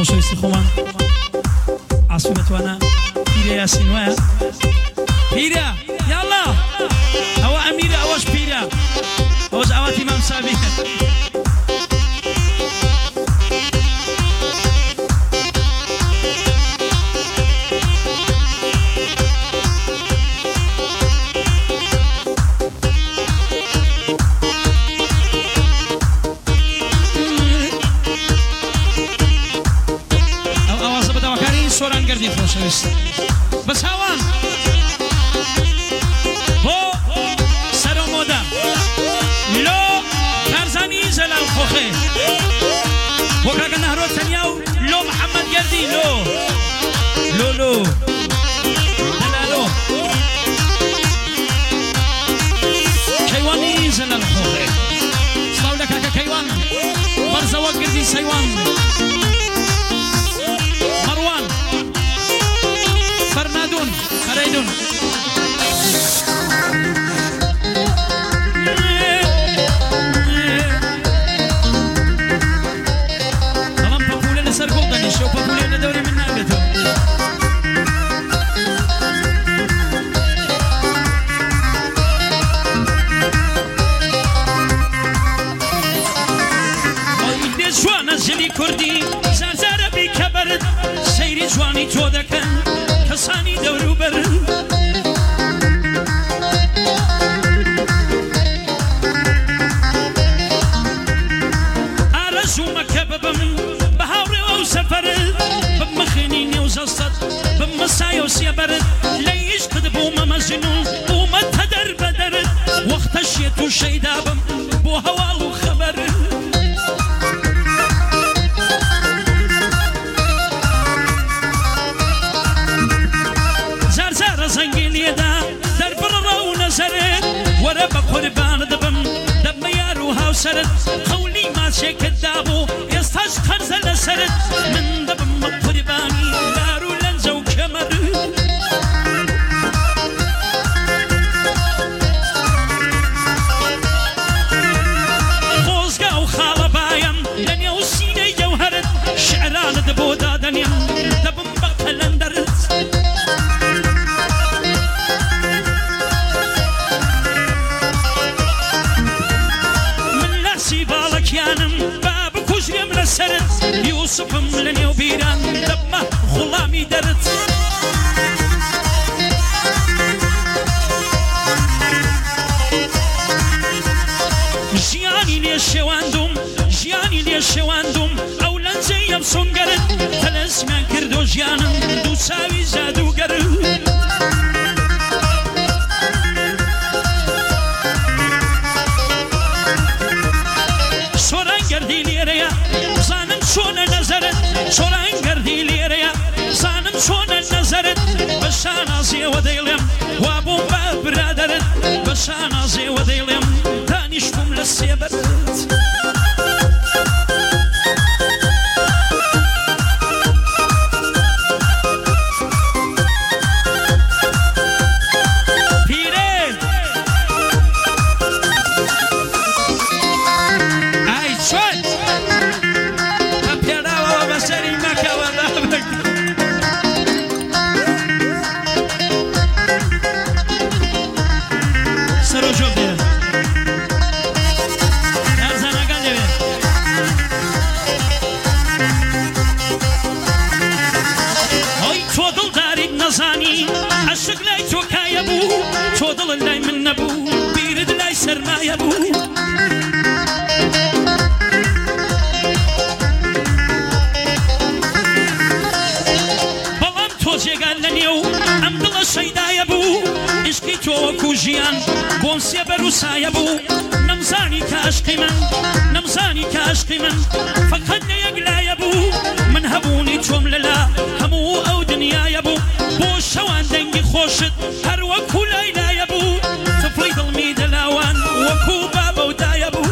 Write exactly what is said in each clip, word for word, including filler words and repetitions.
خۆشەویستی خۆمان ئاسوی بەتوانە پیرە یاسین وایە پیرە یاڵا ئەوە ئەمیرە ئەوەش پیرە ئەوەش ئاواتی مام سابی کرد گردی خۆشەویست بە چاوان بۆ سەر و مۆدە لۆ تارزانی جەلال خۆخێ بۆ کاکە نەهرۆ تەنیا و لۆ محەممەد گەردی لۆ لۆ لۆ دەلالۆ کەیوانی جەلال خۆخێ سڵاو لە کاکە کەیوان بەرزەوە گردی سەیوان فرنادون فريدون طالما بقولة لسر قلدني شو بقولة لدوري من نابته إيدي جوانا جلي كردي زارزارة بكبرد سيري جواني تودكن كساني دورو برد أرزو مكببم بهاوري أو سفرد بمخينيني وزصد بمسايا وسيبرد ليش قدبو ممزنون وما تدر بدرد وقت الشيتو شيدابم بو هوا وخبرد زنگیلی دا در برا و نظرت ورا بقربان دبم دب میارو هاو سرت خولی ما شکت دابو یستاش خرز لسرت من دبم بقربانی دارو لنزو کمر خوزگا و خاله بایم دنیا و سینه جوهرت شعران دبو دادنیم دبم بقلندرت سرت يوسفم لنيو بيران دمه غلامي درت جياني ليش شواندم جياني ليش شواندم أولا زيم سونقرت ثلاث من كردو جيانم دو ساوي زادو قرت سوران قردي ليريا زانم شون نظرت سوران قردي ليريا زانم شون نظرت بشانازي وديلم وابو باب برادرت بشانازي وديلم دانشكم للسيبرت عشق لاي توكا يا بو تفضل لاي من نبو بيرد لاي سرما يا بو بلام توزي قال لنيو عمد الله شيدا يا بو عشقي توكو جيان بوم سيبرو سايا بو نمزاني كاشقي من نمزاني كاشقي من فقد يقلا يا بو من هبوني توم للا همو او دنيا يا بو بو شوان دنگي خوشت هر وكو ليلا يا بو تفلي ظلمي دلاوان وكو بابا ودا يا بو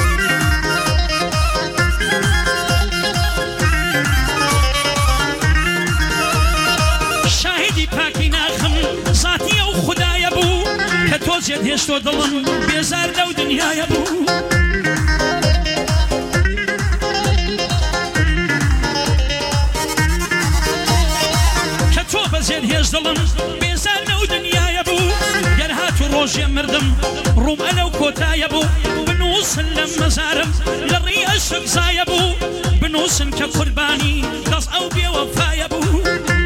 شاهدي باكي ناخم ذاتي او خدا يا بو كتوزيد هشتو ظلم بيزار لو دنيا يا بو ڕوم ئەلەو کۆتایە بوو بنووسن لە مەزارم لە ڕێی ئەشق زایە بوو بنووسن کە قوربانی دەست ئەو بێوەفایە بوو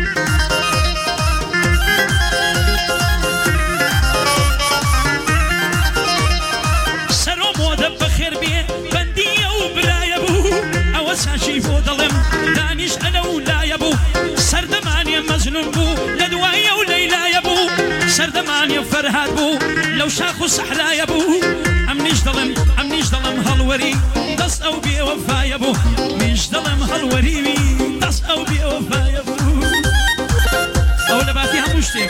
سەرۆ مۆدە بەخێر بێ بەندیە و برایە بوو ئەوە ساشی بۆ دەڵێم دانیش ئەلەو لایە بوو سەردەمانیە مەزنون بوو لە دوایە و لەیلایە بوو سەردەمانیە فەرهاد بوو لەو شاخ و سەحرایە بوو ئەم نیش دەڵێم ئەم نیش دەڵێم هەڵوەری دەست ئەو بێوەفایە بوو میش دەڵێم هەڵوەریوی دەست ئەو بێوەفایە بوو ئەو لە باتی هەموو شتێک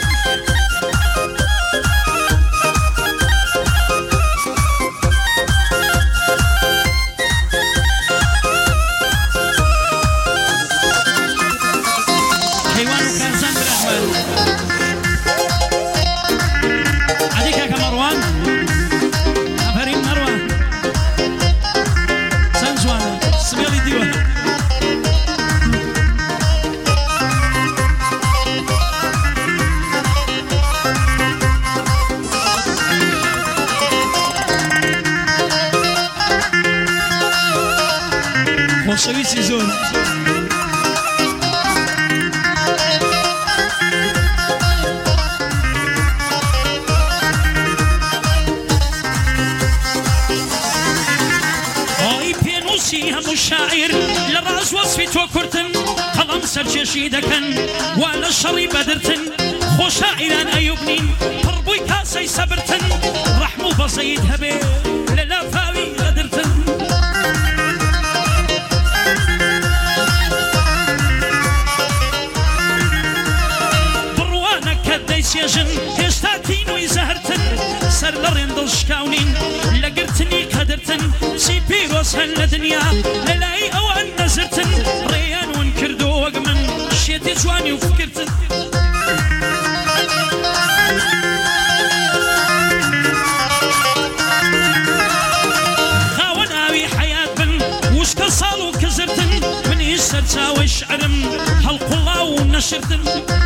خۆشەویستی زۆر ئای پێنووسی هەموو شاعیر لە ڕاز وەسفی تۆ کورتن قەڵەم سەرکێشی دەکەن وا لە شەڕی بەدرتن خۆ شاعیران ئەیوبنین پڕبووی کاسەی سەبرتن ڕەحم و بەزەیت هەبێ لە لافاوی بەدرتن سێژن هێشتا تینوی زەهرتن سەر لە ڕێندڵ شکاونین لە گرتنی قەدرتن چی پیرۆز هەن لە دنیا لە لای ئەوان نەزرتن ڕێیان ون کردو وەک من شێتی جوانی و فکرتن خاوەن ئاوی حەیات بن وشکە ساڵ و کزرتن منیش سەرچاوەی شعرم هەڵقوڵا و نەشرتن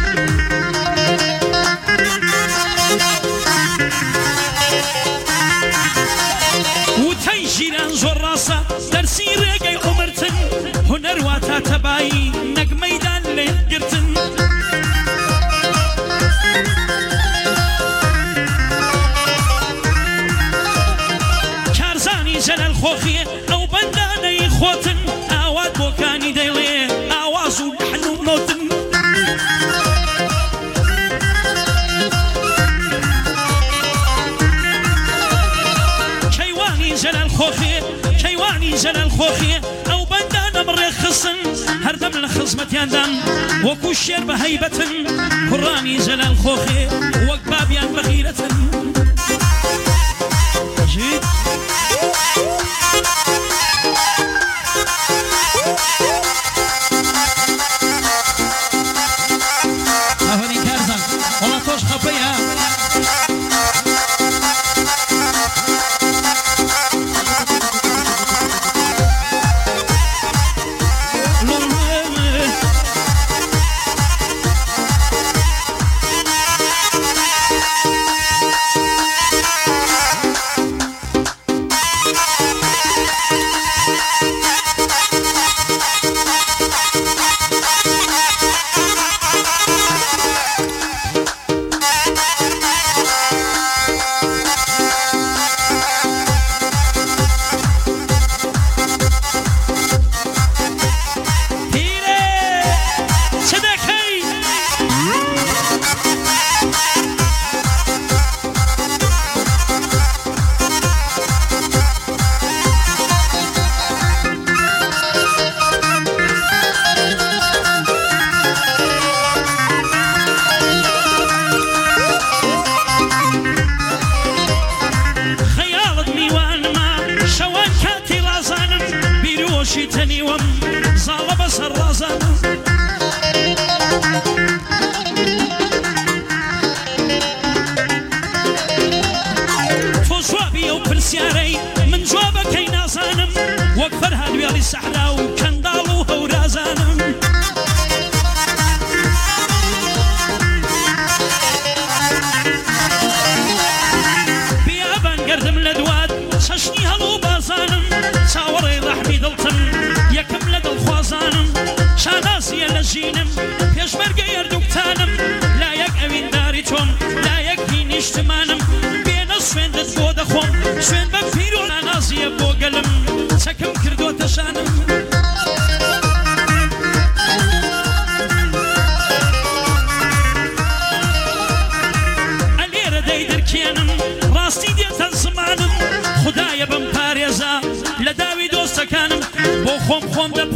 وتەی ژیران زۆر ڕاستە دەرسی ڕێگەی عومرتن هونەر واتە تەبایی نەک مەیدان لێگرتن کارزانی جەلەل خۆخیە ئەو بەندانەی خۆتن ئاوات بۆکانی دەیڵێ ئاواز و لەحن و نۆتن جەلەل خۆخێ کەیوانی جەلەل خۆخێ ئەو بەندانەم ڕێخسن هەردەم لە خزمەتیاندان وەکو شێر بە هەیبەتن کوڕانی جەلەل خۆخێ وەک بابیان بەغیرەتن ئەوەنی کارزان وەڵا تۆش خەپەیە تنيوم زال بصر رازان فوزوابي وبرسياري من جوابك اي نازانم وقفر هالويالي السحراء وكندالو هورازانم بيابان قرد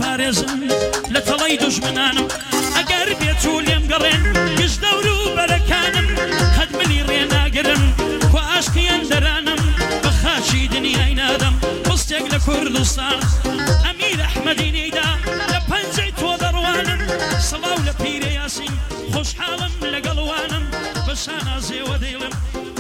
پارێزم لە تەڵەی دوژمنانم ئەگەر بێت و لێم گەڕێن گشت دەور و بەرەکانم قەت ملی ڕێناگرم کو عاشقیان دەرانم بە خاچی دنیای نادەم بستێک لە کوردستان ئەمیر ئەحمەدی نەیدا لە پەنجەی تۆ دەڕوانم سڵاو لە پیرە یاسین خۆشحاڵم لەگەڵوانم بە شانازێوە دەیڵم